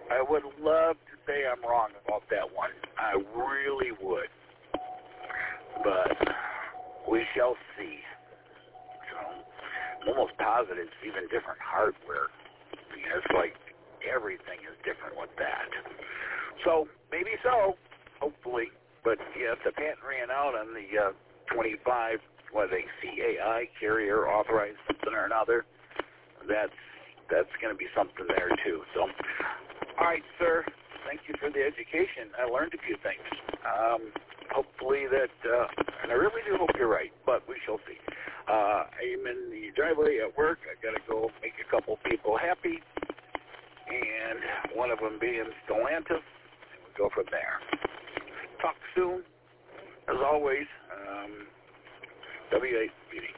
I would love to say I'm wrong about that one. I really would. But we shall see. So I'm almost positive it's even different hardware. It's like everything is different with that. So maybe so, hopefully. But yeah, if the patent ran out on the 25, CAI carrier authorized something or another, that's going to be something there too. So, all right, sir. Thank you for the education. I learned a few things. Hopefully that, and I really do hope you're right, but we shall see. I'm in the driveway at work. I got to go make a couple people happy, and one of them being Stellantis, and we'll go from there. Talk soon. As always, W8 Beauty.